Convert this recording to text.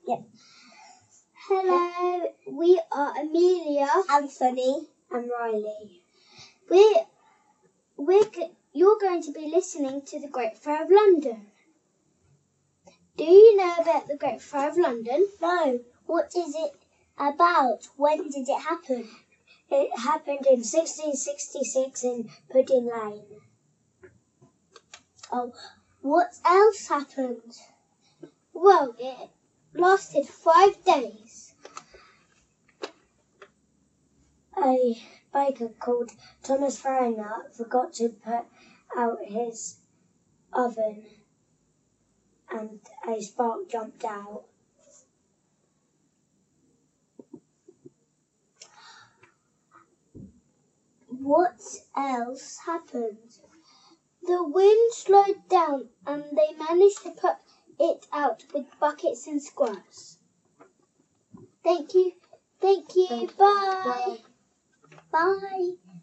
Yep. Hello, we are Amelia, Anthony and Riley. You're going to be listening to the Great Fire of London. Do you know about the Great Fire of London? No. What is it about? When did it happen? It happened in 1666 in Pudding Lane. Oh, what else happened? Well, it lasted 5 days. A baker called Thomas Farrier forgot to put out his oven and a spark jumped out. What else happened? The wind slowed down and they managed to put it out with buckets and squirts. Thank you. Bye. Bye.